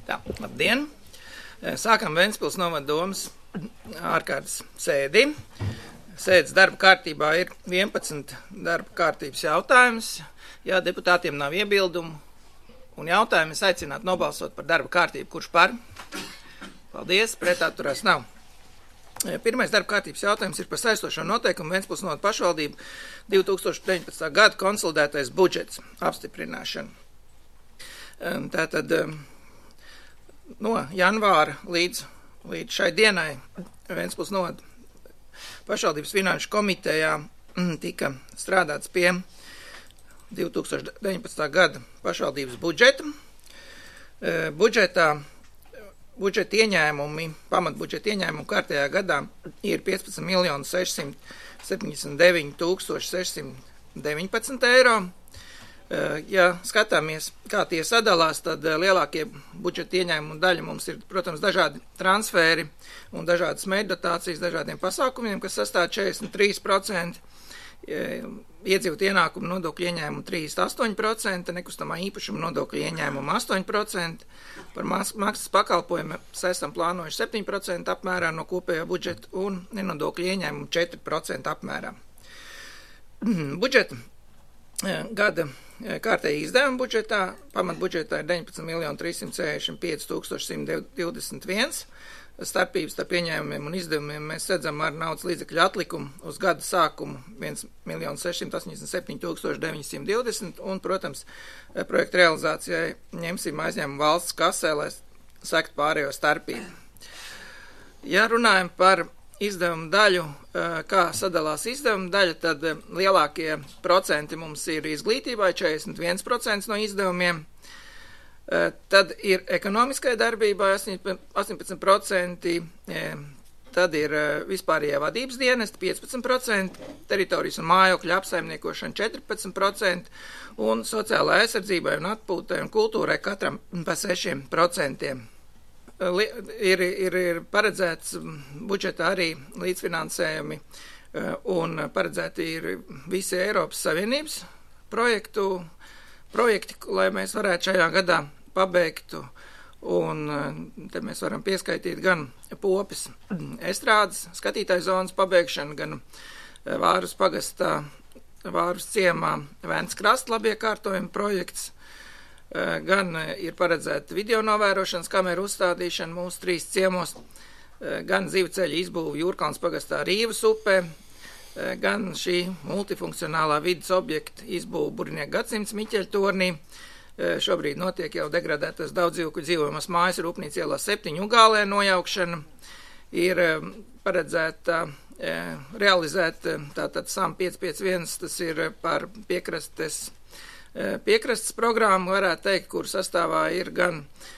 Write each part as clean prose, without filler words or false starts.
Tā, labdien! Sākam Ventspils novada domas ārkārtas sēdi. Sēdes darba kārtībā ir 11 darba kārtības jautājums. Ja deputātiem nav iebildumu un jautājumu, es aicinātu nobalsot par darba kārtību. Kurš par? Paldies, pretatturās nav. Pirmais darba kārtības jautājums ir par saistošo noteikumu Ventspils novada pašvaldību 2019. gada konsolidētais budžets apstiprināšanu. Tātad no janvāra līdz šai dienai Ventspils novada pašvaldības finanšu komitejā tika strādāts pie 2019. gada pašvaldības budžeta. Budžeta ieņēmumi, pamatbudžeta ieņēmumi kārtējā gadā ir 15 679 619 eiro. Ja skatāmies, kā tie sadalās, tad lielākie budžeta ieņēmumu daļa mums ir, protams, dažādi transferi un dažādas mērķdotācijas dažādiem pasākumiem, kas sastāv 43%, iedzīvot ienākumu nodokļu ieņēmumu 38%, nekustamā īpašuma nodokļu ieņēmumu 8%, par maksas pakalpojumu esam plānojuši 7% apmērā no kopējā budžeta un nenodokļu ieņēmumu 4% apmērā. Budžeta gada kārtēji izdevuma budžetā, pamatbudžetā ir 19 365 121. Starpības starp ieņēmumiem un izdevumiem mēs redzam ar naudas līdzekļu atlikumu uz gada sākumu 1 687 920 un, protams, projekta realizācijai ņemsim aizņēmumu valsts kasē, lai sektu pārējo starpību. Ja runājam par izdevumu daļu, kā sadalās izdevumu daļa, tad lielākie procenti mums ir izglītībai, 41% no izdevumiem. Tad ir ekonomiskai darbībai 18%, tad ir vispārējā vadības dienesta 15%, teritorijas un mājokļa apsaimniekošana 14% un sociālai aizsardzībai un atpūtai un kultūrai katram pa 6%. Ir paredzēts budžetā arī līdzfinansējumi un paredzēti ir visi Eiropas Savienības projekti, lai mēs varētu šajā gadā pabeigtu, un te mēs varam pieskaitīt gan Popes estrādes skatītāju zonas pabeigšanu, gan Vārus pagastā, Vārus ciemā Vēns krasta labiekārtojuma projekts, gan ir paredzēta video novērošanas kameru uzstādīšana mūsu 3 ciemos, gan zivceļa izbūve Jūrkalns pagastā Rīvas upē, gan šī multifunkcionālā vidas objekta izbūve Burinieku gadsimts Miķeļa tornī. Šobrīd notiek jau degradētas daudzdzīvokļu dzīvojamas mājas Rūpnīca ielā 7 Ugālē nojaukšana. Ir paredzēta realizēt tātad SAM 551, tas ir par piekrastes programmu, varētu teikt, kur sastāvā ir gan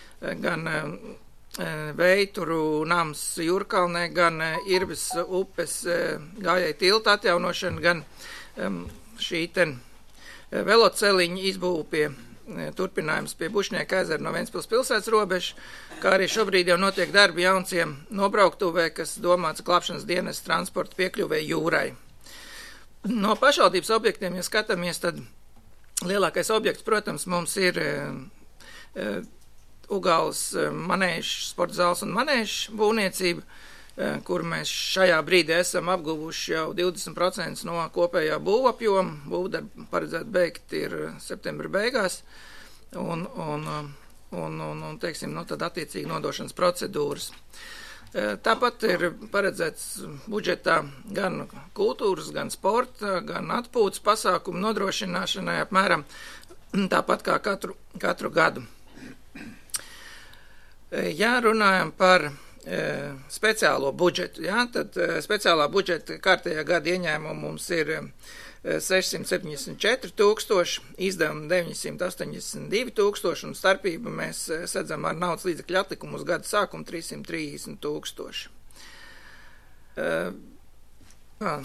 Veituru nams Jūrkalnē, gan Irbes upes gājēju tilta atjaunošana, gan šī veloceliņa izbūve pie turpinājums pie Bušnieka ezera no Ventspils pilsētas robežas, kā arī šobrīd jau notiek darbi jaunciem nobrauktuvē, kas domāts glābšanas dienas transporta piekļuvē jūrai. No pašvaldības objektiem, ja skatāmies, tad lielākais objekts, protams, mums ir Ugāles manēžs, sporta zāles un manēžs būvniecība, kur mēs šajā brīdī esam apguvuši jau 20% no kopējā būvapjoma. Būvdarbi paredzēt beigt ir septembra beigās, un teiksim, tad attiecīgi nodošanas procedūras. Tāpat ir paredzēts budžetā gan kultūras, gan sporta, gan atpūtas pasākumu nodrošināšanai apmēram tāpat kā katru gadu. Ja runājam par speciālo budžetu, tad speciālā budžeta kārtējā gada ieņēmuma mums ir 674 000, izdevumi 982 000 un starpību mēs sedzam ar naudas līdzekļu atlikumu uz gada sākumu 330 000.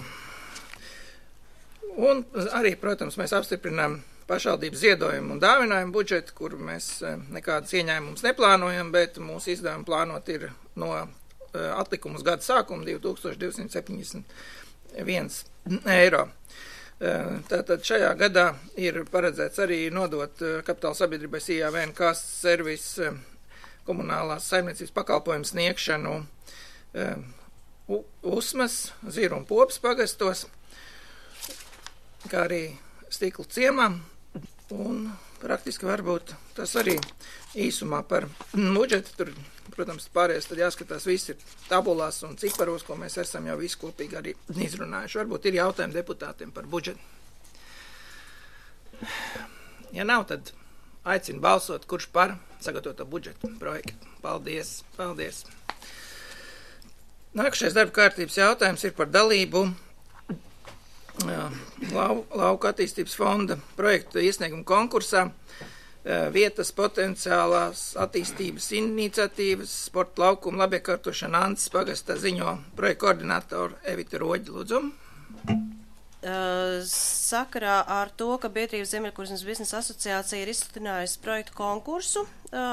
Un arī, protams, mēs apstiprinām pašvaldības ziedojumu un dāvinājumu budžetu, kur mēs nekādas ieņēmumus neplānojam, bet mūsu izdevumi plānot ir no atlikumu uz gada sākumu 2271 eiro. Tātad šajā gadā ir paredzēts arī nodot kapitāla sabiedrībai IAVN kastes servis komunālās saimniecības pakalpojumu sniegšanu Usmas, Ziru un Popas pagastos, kā arī Stikla ciemā. Un praktiski varbūt tas arī īsumā par budžetu. Tur, protams, pārējais tad jāskatās visi tabulās un ciparos, ko mēs esam jau visi kopīgi arī izrunājuši. Varbūt ir jautājumi deputātiem par budžetu. Ja nav, tad aicinu balsot, kurš par sagatavoto budžetu projektu. Paldies, paldies. Nākamais darba kārtības jautājums ir par dalību Lauka attīstības fonda projektu iesniegumu konkursā vietas potenciālās attīstības iniciatīvas sporta laukuma labiekārtošana Antas pagastā ziņo projektu koordinātoru Evitu Roģi, lūdzu. Sakarā ar to, ka Biedrība Ziemeļkurzemjas biznesa asociācija ir izsludinājusi projektu konkursu,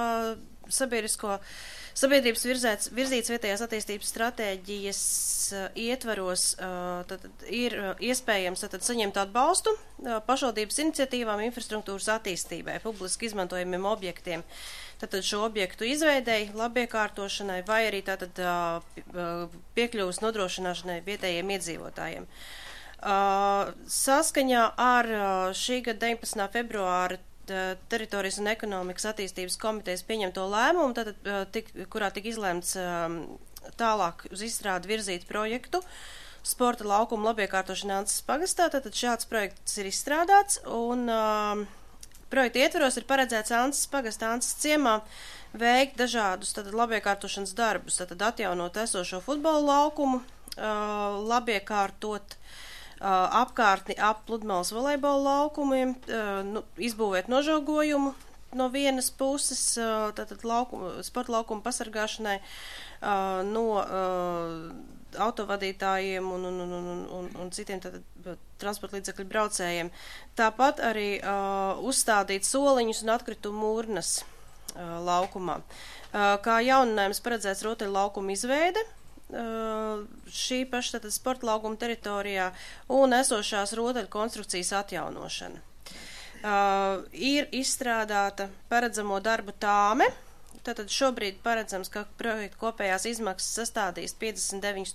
sabiedrības virzītas vietējās attīstības stratēģijas ietvaros tad ir iespējams tad saņemt atbalstu pašvaldības iniciatīvām infrastruktūras attīstībai, publiski izmantojamiem objektiem. Tātad šo objektu izveidei, labiekārtošanai vai arī tātad piekļuvas nodrošināšanai vietējiem iedzīvotājiem. Saskaņā ar šī gada 19. februāra teritorijas un ekonomikas attīstības komitejas pieņemto lēmumu, kurā tika izlēmts tālāk uz izstrādi virzīt projektu sporta laukuma labiekārtošana Antas pagastā, tātad šāds projekts ir izstrādāts un projekta ietvaros ir paredzēts Antas pagastā Antas ciemā veikt dažādus tātad labiekārtošanas darbus, tātad atjaunot esošo futbola laukumu, labiekārtot apkārtni ap pludmales volejbola laukumiem, izbūvēt nožogojumu no vienas puses, tātad sporta laukuma pasargāšanai no autovadītājiem un citiem tātad transporta līdzekļu braucējiem. Tāpat arī uzstādīt soliņus un atkritumu urnas laukumā. Kā jauninājums paredzēts rotaļu laukuma izveide, šī paša tātad sporta laukuma teritorijā un esošās rotaļu konstrukcijas atjaunošana. Ir izstrādāta paredzamo darbu tāme, tātad šobrīd paredzams, ka projekta kopējās izmaksas sastādīs 59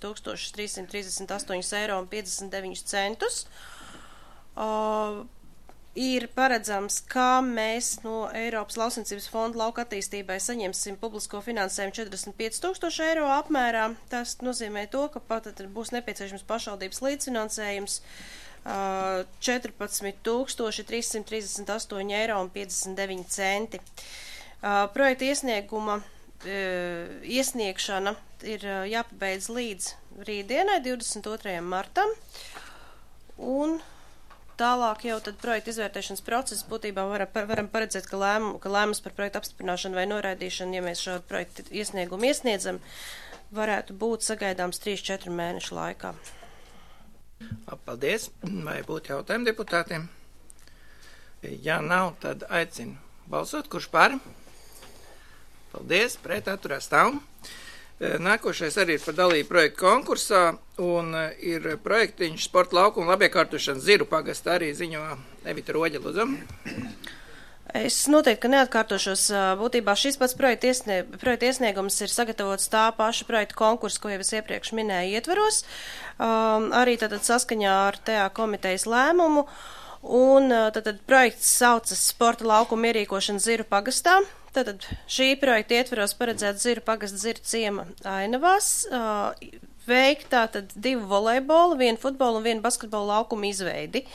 338,59 €. Ir paredzams, ka mēs no Eiropas lauksaimniecības fonda lauka attīstībai saņemsim publisko finansējumu 45 000 € apmērā. Tas nozīmē to, ka pat būs nepieciešams pašvaldības līdzfinansējums 14 338,59 €. Projekta iesnieguma iesniegšana ir jāpabeidz līdz rītdienai, 22. martam, un tālāk jau tad projekta izvērtēšanas process būtībā varam paredzēt, ka lēmums par projektu apstiprināšanu vai noraidīšanu, ja mēs šādu projektu iesniegumu iesniedzam, varētu būt sagaidāms 3-4 mēnešu laikā. Paldies. Vai būtu jautājumi deputātiem? Ja nav, tad aicinu balsot. Kurš par? Paldies. Pret atturās stāv. Nākošais arī ir par dalību projektu konkursā un ir projektiņš sporta laukuma labiekārtošana Ziru pagastā, arī ziņo Evita Roģa, lūdzu. Es noteikti, ka neatkārtošos. Būtībā šis pats projekta iesniegums ir sagatavots tā paša projekta konkursa, ko jau es iepriekš minēju ietveros, arī tātad saskaņā ar TA komitejas lēmumu, un tātad projekts saucas sporta laukuma ierīkošana Ziru pagastā. Tātad šī projekta ietveros paredzēt Ziru pagasta Ziru ciema ainavās, veikt tātad 2 volejbola, 1 futbola un 1 basketbola laukuma izveidi.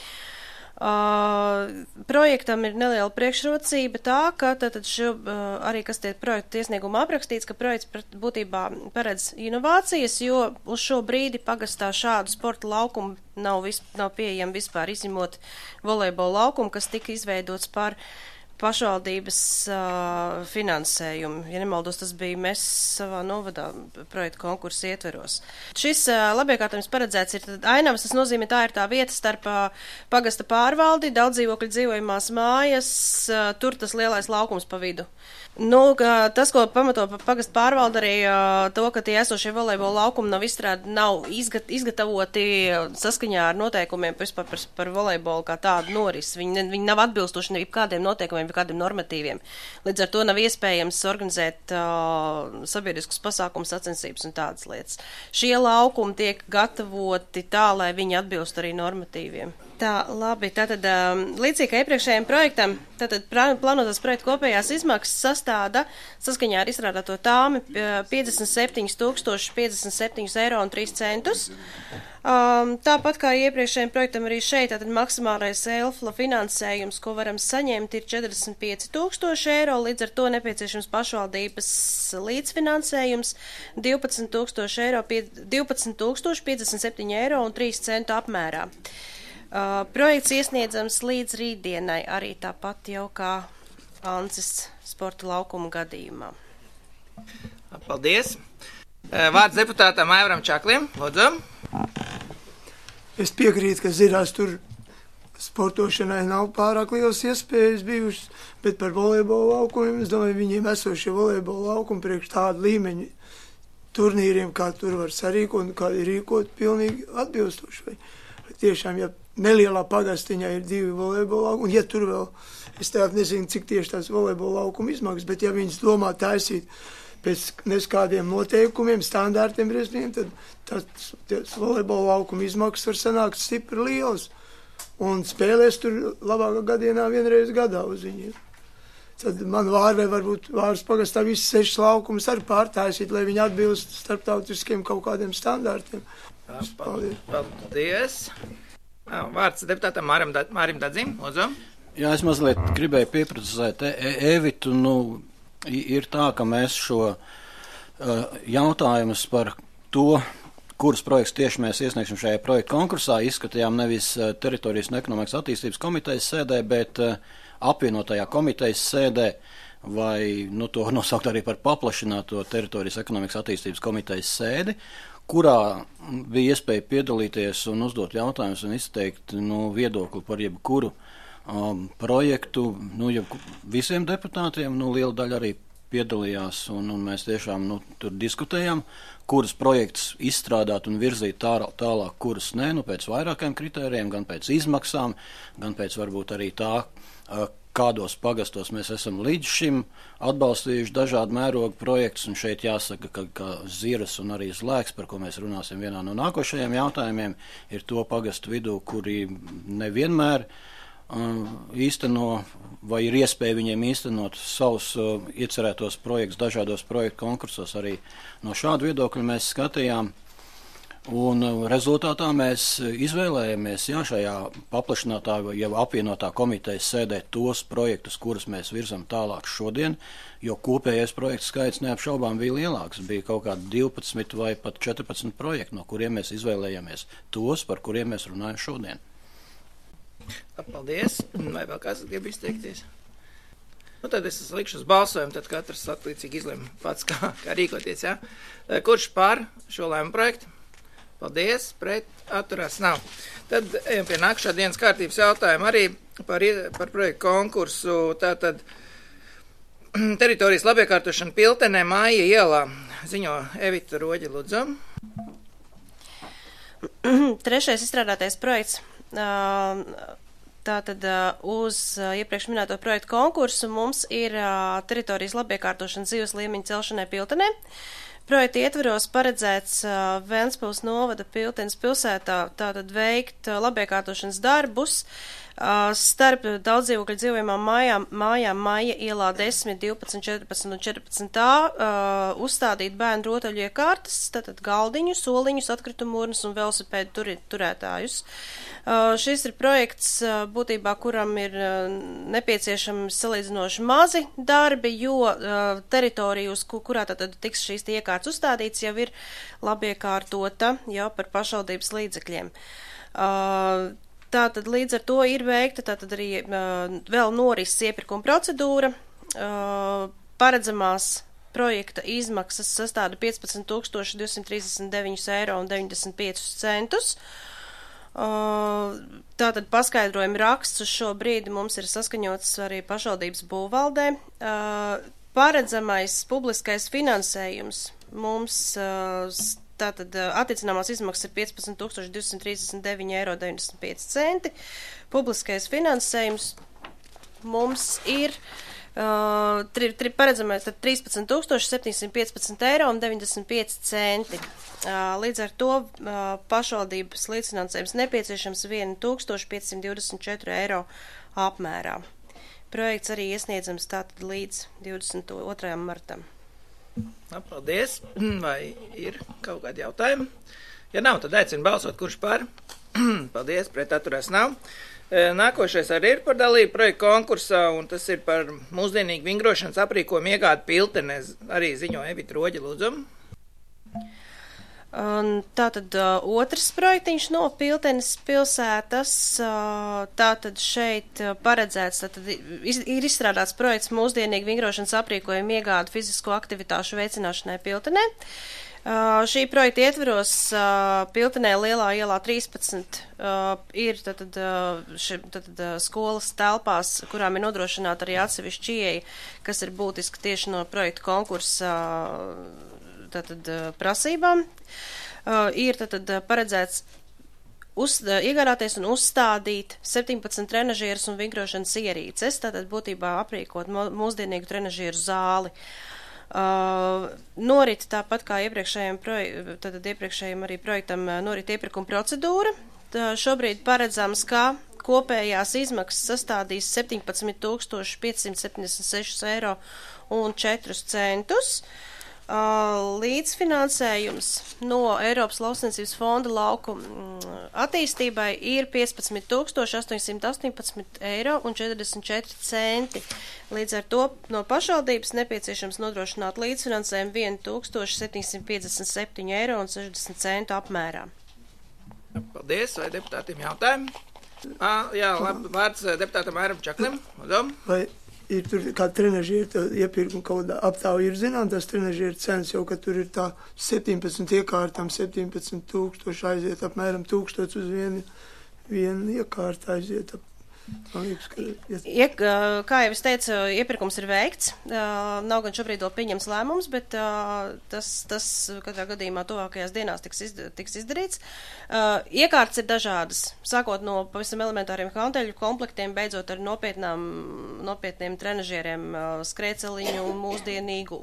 Projektam ir neliela priekšrocība tā, ka tātad arī, kas tiek projekta iesnieguma aprakstīts, ka projekts būtībā paredz inovācijas, jo uz šo brīdi pagastā šādu sporta laukumu nav pieejami vispār, izņemot volejbola laukumu, kas tika izveidots par pašvaldības finansējumu. Ja nemaldos, tas bija mēs savā novadā projekta konkursa ietveros. Šis labiekārtojums paredzēts ir ainavas, tas nozīmē, tā ir tā vieta starp pagasta pārvaldi, daudz dzīvokļu dzīvojamās mājas, tur tas lielais laukums pa vidu. Tas, ko pamato pagasta pārvalda arī to, ka tie esošie volejbola laukumi nav izgatavoti saskaņā ar noteikumiem vispār par volejbolu kā tādu norisi. Viņi nav atbilstoši nekādiem noteikumiem vai kādiem normatīviem. Līdz ar to nav iespējams organizēt sabiedriskus pasākumus, sacensības un tādas lietas. Šie laukumi tiek gatavoti tā, lai viņi atbilst arī normatīviem. Tā, labi, tātad līdzīgi kā iepriekšējiem projektam, tātad plānotās projekta kopējās izmaksas sastāda saskaņā ar izstrādāto tāmi 57 057 eiro un 3 centus. Tāpat kā iepriekšējiem projektam arī šeit, tātad maksimālais ELFLA finansējums, ko varam saņemt, ir 45 000 eiro, līdz ar to nepieciešams pašvaldības līdzfinansējums 12 057 eiro un 3 centu apmērā. Projekts iesniedzams līdz rītdienai, arī tāpat jau kā Ances sporta laukuma gadījumā. Paldies! Vārds deputātam Aivaram Čaklim, lūdzu. Es piekrītu, ka Zirās tur sportošanai nav pārāk lielas iespējas bijušas, bet par volejbola laukumiem, es domāju, viņiem esošie volejbola laukumi priekš tādu līmeņu turnīriem, kā tur var sarīkot un kā ir rīkot, pilnīgi atbilstoši. Tiešām, ja nelielā pagastiņā ir 2 volejbola laukumi, un ja tur vēl, es tev nezinu, cik tieši tās volejbola laukuma izmaksas, bet ja viņas domā taisīt pēc neskādiem noteikumiem, standārtiem, tad tas volejbola laukuma izmaksas var sanākt stipri lielas, un spēlēs tur labākā gadienā vienreiz gadā uz viņiem. Tad man Vārvē varbūt Vārvas pagastā visas 6 laukumus arī pārtaisīt, lai viņi atbilst starptautiskiem kaut kādiem standārtiem. Paldies! Vārds deputātam Mārim Dadzim, lūdzu. Jā, es mazliet gribēju pieprecizēt Evitu, ir tā, ka mēs šo jautājumus par to, kuras projekts tieši mēs iesniegsim šajā projekta konkursā, izskatījām nevis teritorijas un ekonomikas attīstības komitejas sēdē, bet apvienotajā komitejas sēdē, vai to nosaukt arī par paplašināto teritorijas ekonomikas attīstības komitejas sēdi, kurā bija iespēja piedalīties un uzdot jautājumus un izteikt viedokli par jebkuru projektu, visiem deputātiem, liela daļa arī piedalījās, un mēs tiešām tur diskutējām, kuras projekts izstrādāt un virzīt tālāk, kuras ne, pēc vairākiem kritērijiem, gan pēc izmaksām, gan pēc varbūt arī tā, kādos pagastos mēs esam līdz šim atbalstījuši dažādu mērogu projektus, un šeit jāsaka, ka Ziras un arī Zlēks, par ko mēs runāsim vienā no nākošajiem jautājumiem, ir to pagastu vidū, kuri nevienmēr īsteno, vai ir iespēja viņiem īstenot savus iecerētos projektus dažādos projektu konkursos. Arī no šādu viedokļu mēs skatījām, un rezultātā mēs izvēlējāmies šajā paplašinātā, jau apvienotā komitejas sēdē tos projektus, kurus mēs virzam tālāk šodien, jo kopējais projektu skaits neapšaubām bija lielāks. Bija kaut kādi 12 vai pat 14 projekti, no kuriem mēs izvēlējāmies tos, par kuriem mēs runājam šodien. Paldies. Vai vēl kāds grib izteikties? Tad es likšu uz balsojumu, tad katrs attiecīgi izlem pats, kā rīkoties. Ja? Kurš par šo lēmumu projektu? Paldies, pret, atturās nav. Tad ejam pie nākamā dienas kārtības jautājuma arī par projektu konkursu. Tātad teritorijas labiekārtošana Piltenē, Māja ielā. Ziņo Evita Roģa, lūdzu. Trešais izstrādātais projekts. Tātad uz iepriekš minēto projektu konkursu mums ir teritorijas labiekārtošana dzīves līmeņa celšanai Piltenē. Projekta ietveros paredzēts Ventspils novada Piltenes pilsētā tātad veikt labiekārtošanas darbus starp daudzdzīvokļu dzīvojamām mājām Maija ielā 10, 12, 14 un 14. Uzstādīt bērnu rotaļu iekārtas, tātad galdiņu, soliņus, atkritumu urnas un velosipēdu turētājus. Šis ir projekts būtībā, kuram ir nepieciešami salīdzinoši mazi darbi, jo teritorija, uz kurā tātad tiks šīs iekārtas uzstādīts, jau ir labiekārtota jau par pašvaldības līdzekļiem. Tātad līdz ar to ir veikta tātad arī vēl norises iepirkuma procedūra. Paredzamās projekta izmaksas sastāda 15 239 eiro un 95 centus. Tātad paskaidrojuma raksts uz šo brīdi mums ir saskaņots arī pašvaldības būvvaldē. Paredzamais publiskais finansējums mums tātad attiecināmās izmaksas ir 15 239 eiro 95 centi. Publiskais finansējums mums ir paredzamais 13 715 eiro un 95 centi. Līdz ar to pašvaldības līdzfinansējums nepieciešams 1524 eiro apmērā. Projekts arī iesniedzams tātad līdz 22. martam. Paldies. Vai ir kaut kādi jautājumi? Ja nav, tad aicinu balsot, kurš par. Paldies, pret atturēs nav. Nākošais arī ir par dalību projektu konkursā, un tas ir par mūsdienīgu vingrošanas aprīkojumu iegādi Piltenē. Arī ziņo Evita Roģa, lūdzu. Tātad otrs projektiņš no Piltenes pilsētas, tātad šeit paredzēts, tātad ir izstrādāts projekts mūsdienīgu vingrošanas aprīkojumu iegādi fizisko aktivitāšu veicināšanai Piltenē. Šī projekta ietveros Piltenē Lielā ielā 13 ir tātad skolas telpās, kurām ir nodrošināta arī atsevišķi ieeja, kas ir būtiski tieši no projekta konkursa tātad prasībām. Ir tātad paredzēts iegādāties un uzstādīt 17 trenažierus un vingrošanas ierīces, tātad būtībā aprīkot mūsdienīgu trenažieru zāli. Norit tāpat kā iepriekšējiem arī projektam norit iepirkuma procedūra. Šobrīd paredzams, ka kopējās izmaksas sastādīs 17 576 eiro un 4 centus. Līdzfinansējums no Eiropas Lauksaimniecības fonda lauku attīstībai ir 15 818 eiro un 44 centi. Līdz ar to no pašvaldības nepieciešams nodrošināt līdzfinansējumu 1757 eiro un 60 centu apmērā. Paldies, vai deputātiem jautājumi? Jā, labi, vārds deputātam Airam Čaklim. Vai ir tur kā trenažieru iepirkuma kaut kādā aptāvu ir zinām, tas trenažieru cenas jau, ka tur ir tā 17 iekārtām, 17 000 aiziet, apmēram 1000 uz vienu iekārtu aiziet. Man liekas, kā jau es teicu, iepirkums ir veikts, nav gan šobrīd vēl pieņems lēmums, bet tas katrā gadījumā tuvākajās dienās tiks izdarīts. Iekārtas ir dažādas, sākot no pavisam elementāriem hanteļu komplektiem, beidzot ar nopietniem trenažieriem, skrēceliņu, mūsdienīgu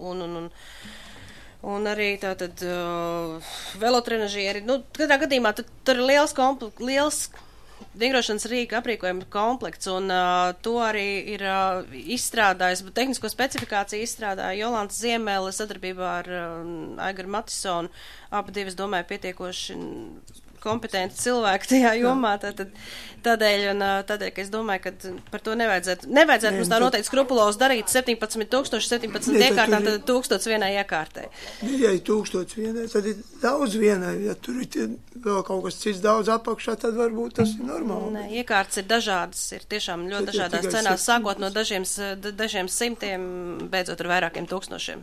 un arī tātad velotrenažieri. Katrā gadījumā tur ir liels vingrošanas rīka aprīkojuma komplekts, un to arī ir izstrādājis, tehnisko specifikāciju izstrādāja Jolanta Ziemele sadarbībā ar Aigaru Matisonu. Abi divi, es domāju, pietiekoši kompetenti cilvēki tajā jomā, tādēļ, ka es domāju, ka par to nevajadzētu mums tā noteikti skrupulos darīt 17 iekārtām, tad 1000 vienai iekārtai. Ja ir 1000 vienai, tad ir daudz vienai, ja tur ir vēl kaut kas cits daudz apakšā, tad varbūt tas ir normāli. Nē, iekārtas ir dažādas, ir tiešām ļoti dažādās cenās, sākot no dažiem simtiem, beidzot ar vairākiem tūkstošiem.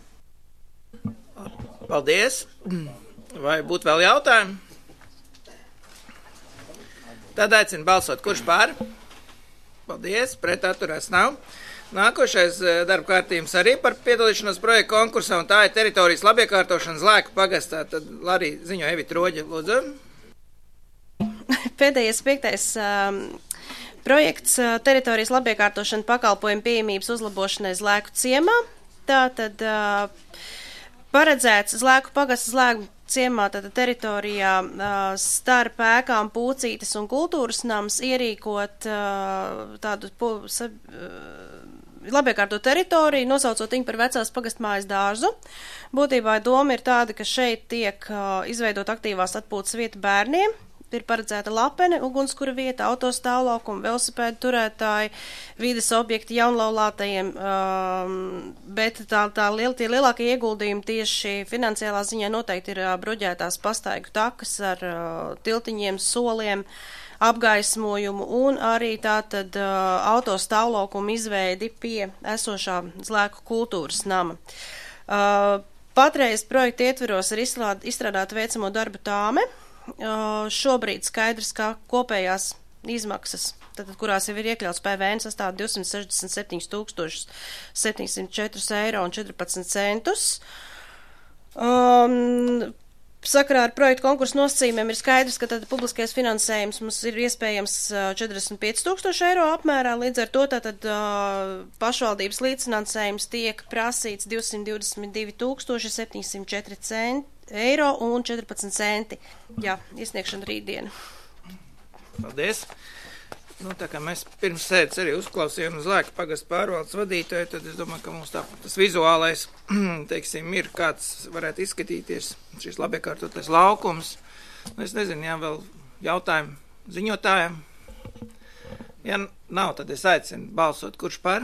Paldies! Vai būtu vēl jautājumi? Tad aicinu balsot, kurš pār? Paldies, pret atturēs nav. Nākošais darba kārtījums arī par piedalīšanos projektu konkursā, un tā ir teritorijas labiekārtošana Zlēku pagastā. Tad arī ziņo Evita Roģa, lūdzu. Pēdējais 5. projekts teritorijas labiekārtošana pakalpojumu pieejamības uzlabošanai Zlēku ciemā. Tātad paredzēts Zlēku pagasta Zlēku ciemā, tātad teritorijā starp ēkām Pūcītes un kultūras nams ierīkot tādu labiekārto teritoriju, nosaucot viņu par vecās pagastmājas dārzu. Būtībā doma ir tāda, ka šeit tiek izveidot aktīvās atpūtas vieta bērniem. Ir paredzēta lapene, ugunskura vieta, autostāvlaukuma, velosipēdu turētāji, vides objekti jaunlaulātajiem, bet tie lielākie ieguldījumi tieši finansiālā ziņā noteikti ir bruģētās pastaigu takas ar tiltiņiem, soliem, apgaismojumu un arī tātad autostāvlaukuma izveidi pie esošā Zlēku kultūras nama. Patreiz projekta ietveros ir izstrādāta veicamo darbu tāme. Šobrīd skaidrs, ka kopējās izmaksas, tātad, kurās jau ir iekļauts PVN, sastāv 267 704 eiro un 14 centus. Sakarā ar projektu konkursu nosacījumiem ir skaidrs, ka tad publiskais finansējums mums ir iespējams 45,000 eiro apmērā, līdz ar to tātad pašvaldības līdzfinansējums tiek prasīts 222,704 eiro un 14 centi. Jā, iesniegšana rītdiena. Paldies! Nu, tā kā mēs pirms sēdes arī uzklausījām uz Lēku pagastu pārvaldes vadītāju, tad es domāju, ka mums tas vizuālais, teiksim, ir kāds varētu izskatīties šis labiekārtotais laukums. Es nezinu, jā, vēl jautājumu ziņotājiem. Ja nav, tad es aicinu balsot, kurš par.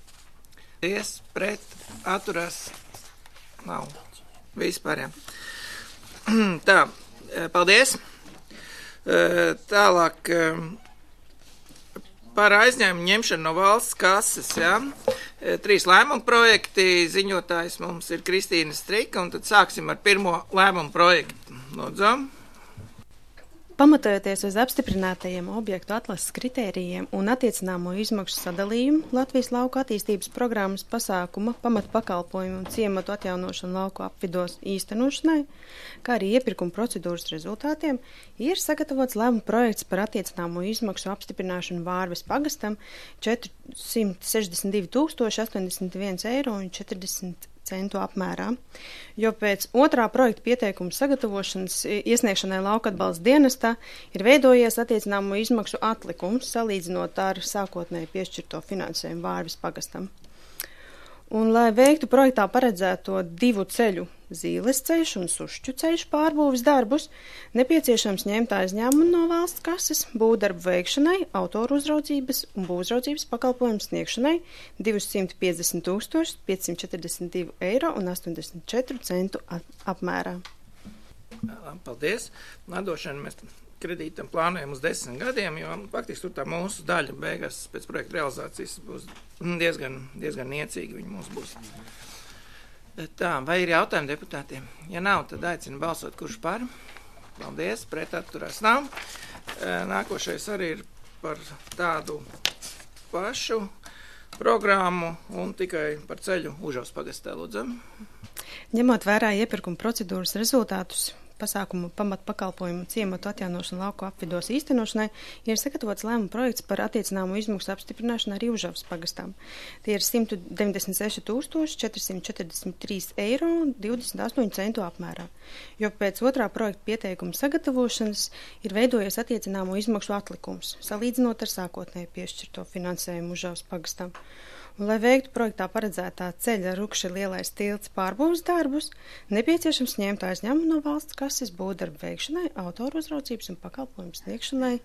Pret, atturās, nav. Vispār, jā. Tā, paldies. Tālāk. Par aizņēmumu ņemšanu no valsts kases, jā. 3 lēmumu projekti, ziņotājs mums ir Kristīna Strika, un tad sāksim ar pirmo lēmumu projektu. Lūdzu. Pamatojoties uz apstiprinātajiem objektu atlases kritērijiem un attiecināmo izmaksu sadalījumu Latvijas lauku attīstības programmas pasākuma pamatpakalpojumu un ciematu atjaunošanu lauku apvidos īstenošanai, kā arī iepirkuma procedūras rezultātiem, ir sagatavots lēmuma projekts par attiecināmo izmaksu apstiprināšanu Vārves pagastam 462,081 eiro un 40 centu apmērā, jo pēc otrā projekta pieteikuma sagatavošanas iesniegšanai lauka atbalsta dienestā ir veidojies attiecināmo izmaksu atlikums, salīdzinot ar sākotnēji piešķirto finansējumu Vārves pagastam. Un, lai veiktu projektā paredzēto 2 ceļu Zīles ceļš un Sušķu ceļš pārbūves darbus, nepieciešams ņemt aizņēmumu no valsts kases, būvdarbu veikšanai, autoru uzraudzības un būvuzraudzības pakalpojumu sniegšanai 250,542 eiro un 84 centu apmērā. Paldies. Atdošanu mēs kredītam plānojam uz 10 gadiem, jo faktiski tur tā mūsu daļa beigās pēc projekta realizācijas būs diezgan niecīga, viņi mums būs. Tā, vai ir jautājumi deputātiem? Ja nav, tad aicinu balsot, kurš par. Paldies, pret atturās nav. Nākošais arī ir par tādu pašu programmu un tikai par ceļu Užavas pagastā, lūdzu. Ņemot vērā iepirkuma procedūras rezultātus, pasākumu pamatpakalpojumu ciematu atjaunošanu lauku apvidos īstenošanai, ir sagatavots lēmuma projekts par attiecināmo izmaksu apstiprināšanu arī Užavas pagastām. Tie ir 196,443 eiro un 28 centu apmērā, jo pēc otrā projekta pieteikuma sagatavošanas ir veidojies attiecināmo izmaksu atlikums, salīdzinot ar sākotnēji piešķirto finansējumu Užavas pagastām. Un, lai veiktu projektā paredzētā ceļa Rukša lielais tilts pārbūves darbus, nepieciešams ņemt aizņēmumu no valsts kases būvdarbu veikšanai, autoru uzraudzības un pakalpojumu sniegšanai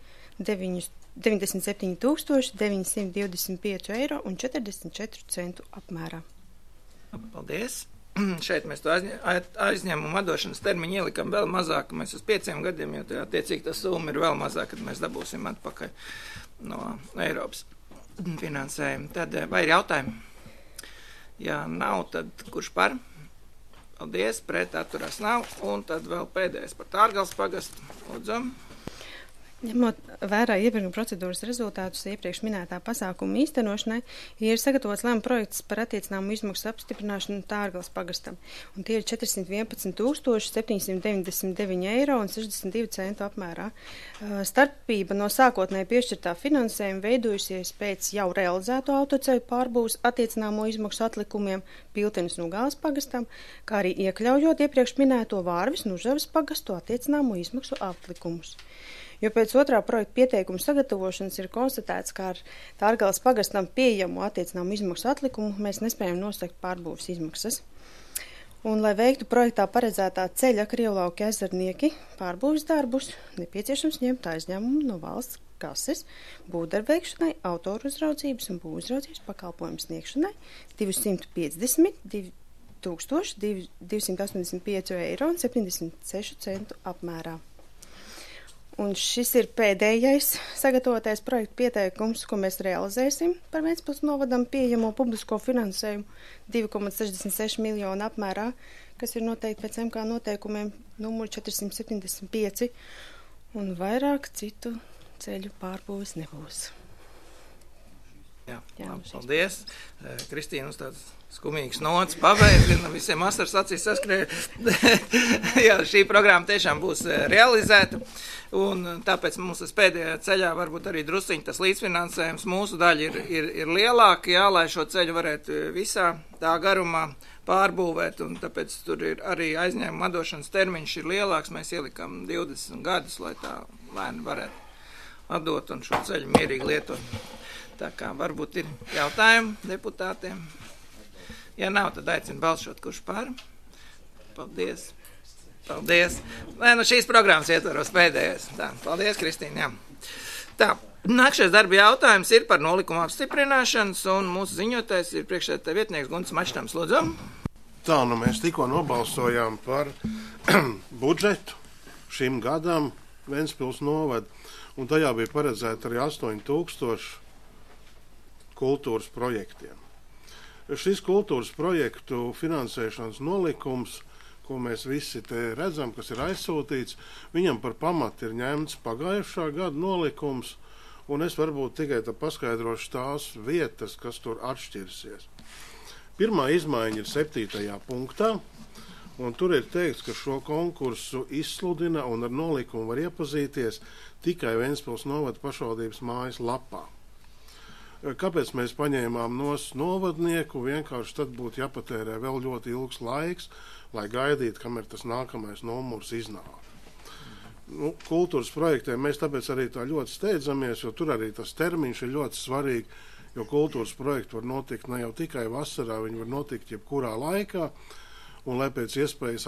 97,925 eiro un 44 centu apmērā. Paldies! Šeit mēs to aizņēmumu atdošanas termiņu ielikam vēl mazāk, mēs uz 5 gadiem, jo attiecīgi tā summa ir vēl mazāk, kad mēs dabūsim atpakaļ no Eiropas finansējumu. Tad vai ir jautājumi? Ja nav, tad kurš par? Paldies, pret atturās nav. Un tad vēl pēdējais par Tārgales pagastu. Lūdzu. Ņemot vērā iepirkuma procedūras rezultātus iepriekš minētā pasākuma īstenošanai, ir sagatavots lēmuma projekts par attiecināmu izmaksu apstiprināšanu Tārgales pagastam, un tie ir 411,799 eiro un 62 centu apmērā. Starpība no sākotnēji piešķirtā finansējuma veidojusies pēc jau realizēto autoceļu pārbūves attiecināmo izmaksu atlikumiem Piltenes un Ugāles pagastam, kā arī iekļaujot iepriekš minēto Vārves un Užavas pagastu attiecināmo izmaksu atlikumus. Jo pēc otrā projekta pieteikuma sagatavošanas ir konstatēts, ka ar Tārgales pagastam pieejamu attiecināmu izmaksu atlikumu mēs nespējam nosakt pārbūves izmaksas. Un, lai veiktu projektā paredzētā ceļa Krievlauka ezernieki pārbūves darbus, nepieciešams ņemt aizņēmumu no valsts kases būvdarbu veikšanai, autoru uzraudzības un būvuzraudzības pakalpojumu sniegšanai 252,285 eiro un 76 centu apmērā. Un šis ir pēdējais sagatavotais projekta pieteikums, ko mēs realizēsim par Ventspils novadam pieejamo publisko finansējumu 2,66 miljonu apmērā, kas ir noteikti pēc MK noteikumiem numuri 475, un vairāk citu ceļu pārbūves nebūs. Jā, labi, paldies. Kristīna uz tāds skumīgs nots pabeidz, visiem asaras acīs saskrēja. Jā, šī programma tiešām būs realizēta, un tāpēc mums tas pēdējā ceļā varbūt arī drusciņi tas līdzfinansējums. Mūsu daļa ir lielāka, jā, lai šo ceļu varētu visā tā garumā pārbūvēt, un tāpēc tur ir arī aizņēmuma atdošanas termiņš ir lielāks. Mēs ielikam 20 gadus, lai tā lēni varētu atdot un šo ceļu mierīgi lietot. Tā kā varbūt ir jautājumi deputātiem. Ja nav, tad aicinu balsot, kurš par. Paldies. Paldies. Nē, šīs programmas ietvaros pēdējais. Tā, paldies, Kristīna. Jā. Tā, nākšais darba jautājums ir par nolikumu apstiprināšanas, un mūsu ziņotājs ir priekšsēdētāja vietnieks Gunts Mačtams. Lūdzu. Tā, mēs tikko nobalsojām par budžetu šim gadam Ventspils novada, un tajā bija paredzēta arī 8000 kultūras projektiem. Šis kultūras projektu finansēšanas nolikums, ko mēs visi te redzam, kas ir aizsūtīts, viņam par pamatu ir ņemts pagājušā gada nolikums, un es varbūt tikai paskaidrošu tās vietas, kas tur atšķirsies. Pirmā izmaiņa ir 7. punktā, un tur ir teikts, ka šo konkursu izsludina un ar nolikumu var iepazīties tikai Ventspils novada pašvaldības mājas lapā. Kāpēc mēs paņēmām novadnieku? Vienkārši tad būtu jāpatērē vēl ļoti ilgs laiks, lai gaidītu, kamēr tas nākamais numurs iznāk. Kultūras projektiem mēs tāpēc arī tā ļoti steidzamies, jo tur arī tas termiņš ir ļoti svarīgi, jo kultūras projekti var notikt ne jau tikai vasarā, viņi var notikt jebkurā laikā, un lai pēc iespējas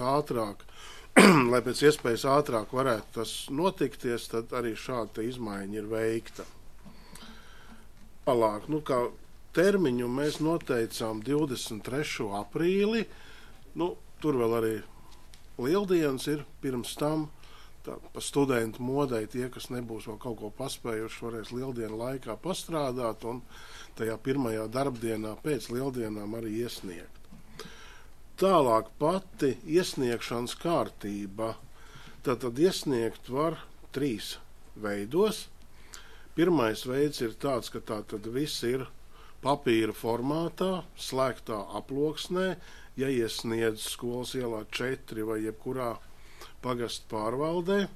ātrāk varētu tas notikties, tad arī šāda izmaiņa ir veikta. Tālāk, kā termiņu mēs noteicām 23. aprīli, tur vēl arī lieldienas ir pirms tam, tā pa studentu modei tie, kas nebūs vēl kaut ko paspējuši, varēs lieldienu laikā pastrādāt un tajā pirmajā darbdienā pēc lieldienām arī iesniegt. Tālāk pati iesniegšanas kārtība, tad iesniegt var 3 veidos. Pirmais veids ir tāds, ka tātad viss ir papīra formātā, slēgtā aploksnē, ja iesniedz skolas ielā 4 vai jebkurā pagastu pārvaldē,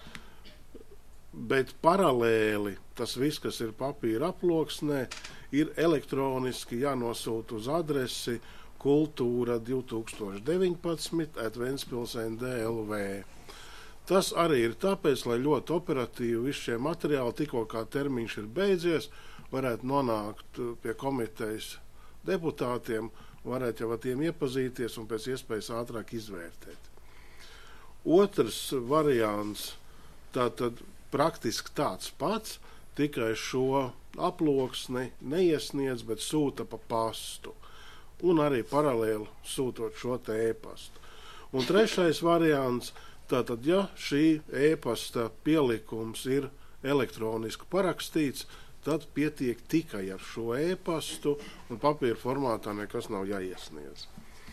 bet paralēli tas viss, kas ir papīra aploksnē, ir elektroniski jānosūta uz adresi kultūra 2019@ventspils.nd.lv. Tas arī ir tāpēc, lai ļoti operatīvi visi šie materiāli, tikko kā termiņš ir beidzies, varētu nonākt pie komitejas deputātiem, varētu jau ar tiem iepazīties un pēc iespējas ātrāk izvērtēt. Otrs variants, tātad praktiski tāds pats, tikai šo aploksni neiesniedz, bet sūta pa pastu, un arī paralēli sūtot šo te e-pastu. Un trešais variants, tātad, ja šī e-pasta pielikums ir elektroniski parakstīts, tad pietiek tikai ar šo e-pastu un papīra formātā nekas nav jāiesniedz.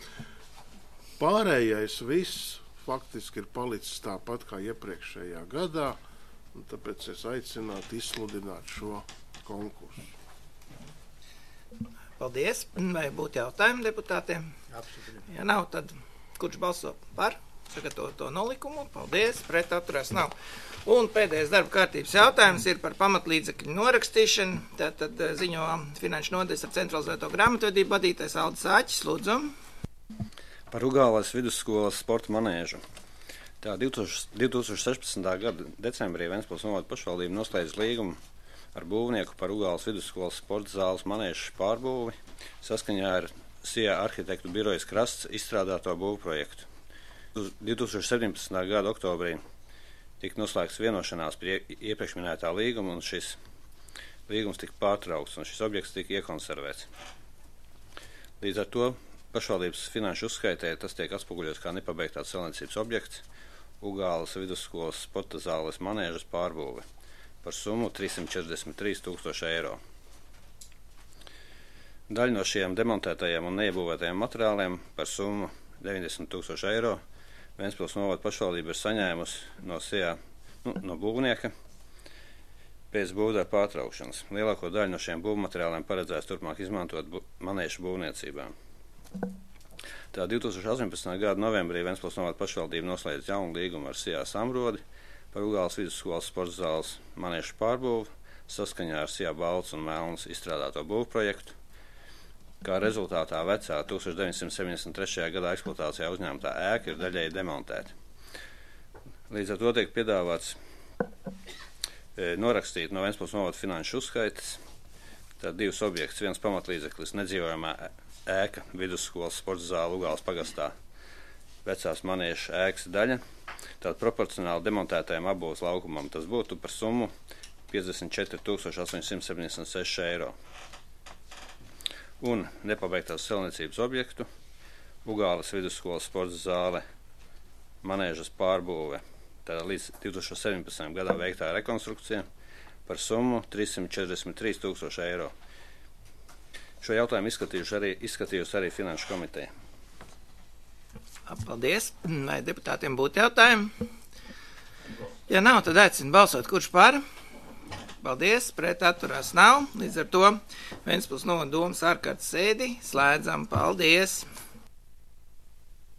Pārējais viss faktiski ir palicis tāpat kā iepriekšējā gadā, un tāpēc es aicinātu izsludināt šo konkursu. Paldies. Vai būtu jautājumi deputātiem? Absolūti. Ja nav, tad kurš balso par? Sagatavot to nolikumu. Paldies, pret atturēs nav. Un pēdējais darba kārtības jautājums ir par pamatlīdzekļu norakstīšanu. Tātad ziņo Finanšu nodaļas ar centralizēto grāmatvedību vadītājs Aldis Āķis. Lūdzu. Par Ugāles vidusskolas sporta manēžu. 2016. gada decembrī Ventspils novada pašvaldība noslēdz līgumu ar būvnieku par Ugāles vidusskolas sporta zāles manēžu pārbūvi saskaņā ar SIA arhitektu birojas Krasts izstrādāto būvprojektu. 2017. gada oktobrī tika noslēgts vienošanās par iepriekš minētā līguma, un šis līgums tika pārtraukts, un šis objekts tika iekonservēts. Līdz ar to pašvaldības finanšu uzskaitē tas tiek atspoguļots kā nepabeigtās celtniecības objekts Ugāles vidusskolas sporta zāles manēžas pārbūve par summu 343 000 eiro. Daļa no šiem demontētajiem un neiebūvētajiem materiāliem par summu 90 000 eiro Ventspils novada pašvaldība ir saņēmusi no SIA, no būvnieka, pēc būvdarba pārtraukšanas. Lielāko daļu no šiem būvmateriāliem paredzēts turpmāk izmantot manēšu būvniecībā. Tā 2018. gada novembrī Ventspils novada pašvaldība noslēdz jaunu līgumu ar Sijā Samrodi par Ugāles vidusskolas sporta zāles manēšu pārbūvu saskaņā ar Sijā Balts un Melnas izstrādāto būvprojektu. Kā rezultātā vecā 1973. gadā eksploatācijā uzņemtā ēka ir daļēji demontēta. Līdz ar to tiek piedāvāts norakstīt no Ventspils novada finanšu uzskaites. Tad divus objektus, viens pamatlīdzeklis, nedzīvojamā ēka, vidusskolas sporta zāle Ugāles pagastā, vecās manēšu ēkas daļa. Tātad proporcionāli demontētajam apbūves laukumam tas būtu par summu 54 876 eiro. Un nepabeigtās celtniecības objektu, Ugāles vidusskolas sporta zāle, manēžas pārbūve, tātad līdz 2017. gadā veiktā rekonstrukcija par summu 343 000 eiro. Šo jautājumu izskatījusi arī Finanšu komiteja. Paldies. Vai deputātiem būtu jautājumi? Ja nav, tad aicinu balsot, kurš par. Paldies, pret atturās nav. Līdz ar to Ventspils novada domas ārkārtas sēdi slēdzam. Paldies!